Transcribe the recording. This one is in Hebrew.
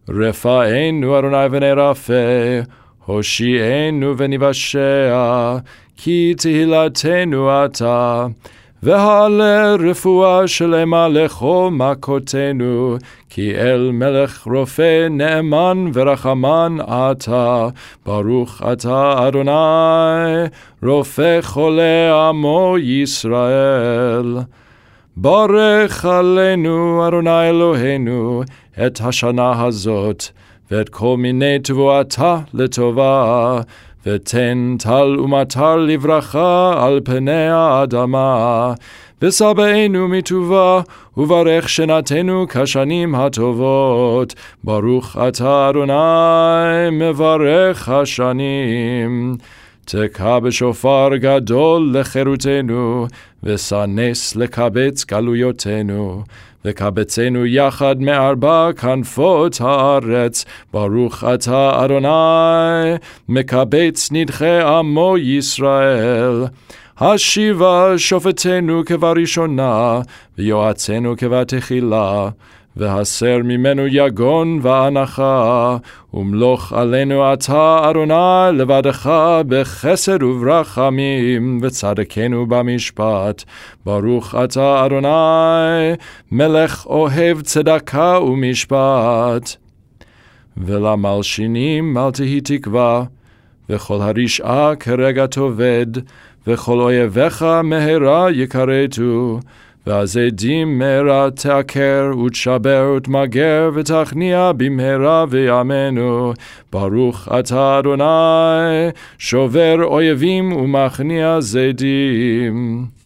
רפאנו אדוני ונרפא, הושיענו ונבשע, כי תהילתנו אתה. והעלה רפואה שלמה לכל מכותינו, כי אל מלך רופא נאמן ורחמן אתה. ברוך אתה אדוני, רופא חולי עמו ישראל. ברך עלינו אדוני אלוהינו את השנה הזאת, ואת כל מיני תבואתה לטובה, ותן טל ומטר לברכה על פני האדמה, ושבענו מטובה, וברך שנתנו כשנים הטובות. ברוך אתה אדוני מברך השנים. תקע בשופר גדול לחירותנו, ושנס לקבץ גלויותינו, וקבצנו יחד מארבע כנפות הארץ. ברוך אתה אדוני מקבץ נדחי עמו ישראל. השיבה שופטנו כבראשונה, ויועצנו כבתחילה, והסר ממנו יגון ואנחה, ומלוך עלינו אתה אדוני לבדך בחסד וברחמים, וצדקנו במשפט. ברוך אתה אדוני מלך אוהב צדקה ומשפט. ולמלשינים אל תהי תקווה, וכל הרשעה כרגע תאבד, וכל אויביך מהרה יכרתו. והזדים מהרה תעקר ותשבר ותמגר ותכניע במהרה בימינו. ברוך אתה אדוני שובר אויבים ומכניע זדים.